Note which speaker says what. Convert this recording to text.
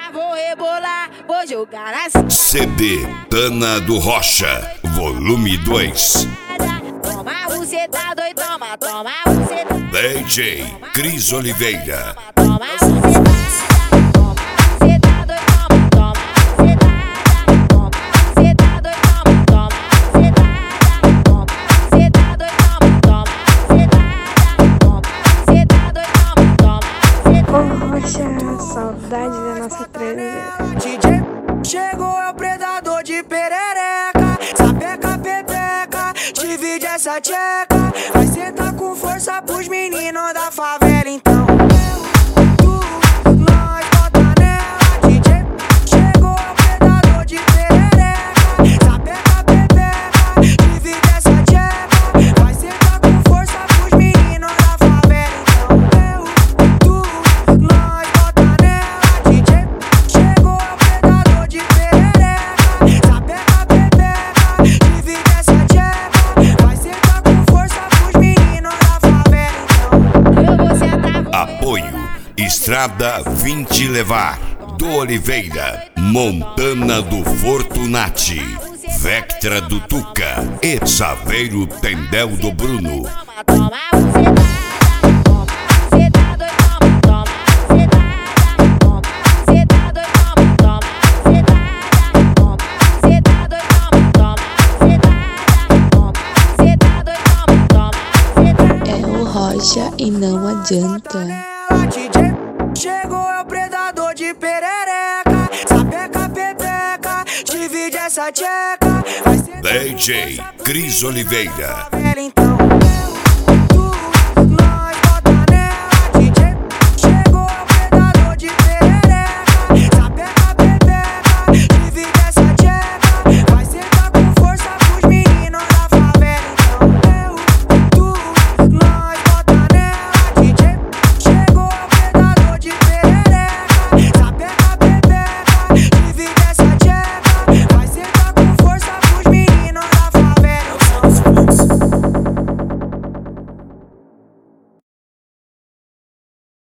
Speaker 1: vou rebolar, vou jogar assim.
Speaker 2: CD Tana do Rocha, volume 2.
Speaker 1: Toma, você tá doido, toma, toma, você tá.
Speaker 2: DJ Cris Oliveira.
Speaker 1: Toma, você tá.
Speaker 3: Saudade da nossa treina.
Speaker 4: DJ chegou, é o predador de perereca. Sapeca, pepeca, divide essa tcheca. Vai sentar com força pros meninos da favela, então. Nós bota nela. DJ chegou, é o predador de perereca. Sapeca, pepeca, divide essa tcheca. Vai sentar com força pros meninos da favela, então. Nós bota nela. DJ chegou, é o predador de perereca. Sapeca, pepeca, divide essa tcheca. Vai sentar com força pros meninos da favela, então.
Speaker 1: Eu vou sentar.
Speaker 2: Apoio Estrada Vim Te Levar, do Oliveira, Montana do Fortunati, Vectra do Tuca e Saveiro Tendel do Bruno.
Speaker 1: Toma, você tá. Toma, você tá doido, toma, você tá. Toma, você tá doido, toma, você tá. Toma, você tá doido, toma, você tá. Toma, você tá doido, toma, você tá.
Speaker 3: É o Rocha e não adianta.
Speaker 4: DJ chegou, é o predador de perereca. Sapeca, pepeca, divide essa tcheca. Vai sentar com
Speaker 2: DJ
Speaker 4: força pros
Speaker 2: Cris
Speaker 4: meninos da
Speaker 2: Oliveira.
Speaker 4: favela, então.